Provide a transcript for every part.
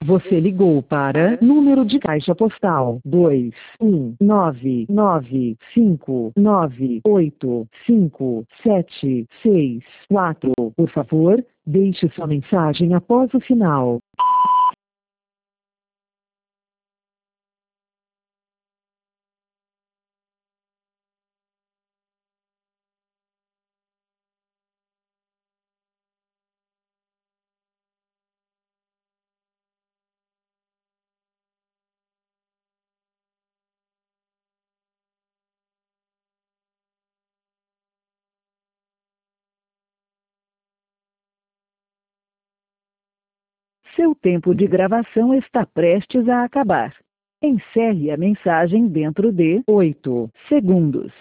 Você ligou para número de caixa postal 21995985764. Por favor, deixe sua mensagem após o sinal. Seu tempo de gravação está prestes a acabar. Encerre a mensagem dentro de 8 segundos.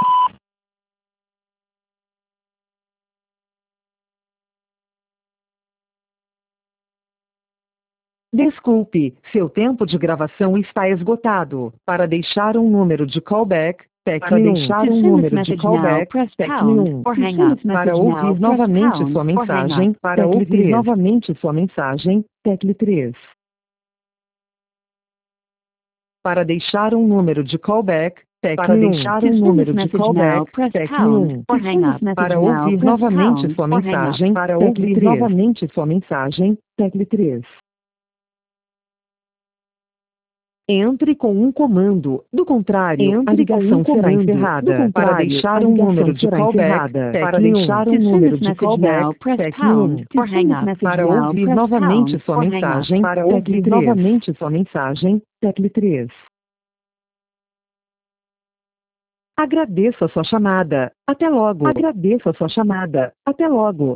Desculpe, seu tempo de gravação está esgotado. Para deixar um número de callback, Para tecle 1. deixar To um send número this de message now, callback, press tecle pound 1. or To hang send up. this message Para now, ouvir press novamente pound sua or hang up. mensagem, para Tecle ouvir 3. novamente sua mensagem, tecle 3. Para deixar um número de callback, Para tecle 1. deixar To um send número this de message callback, now, press tecle pound 1. or To hang send up. this message Para now, ouvir press novamente pound sua or hang up. mensagem, Para tecle ouvir 3. novamente sua mensagem, tecle 3. Entre com um comando, do contrário, a ligação será encerrada. Para deixar um número de callback, para deixar um número de callback, tecle 1. or hang up. Para ouvir novamente sua mensagem, para ouvir novamente sua mensagem, tecle 3. Agradeço a sua chamada. Até logo. Agradeço a sua chamada. Até logo.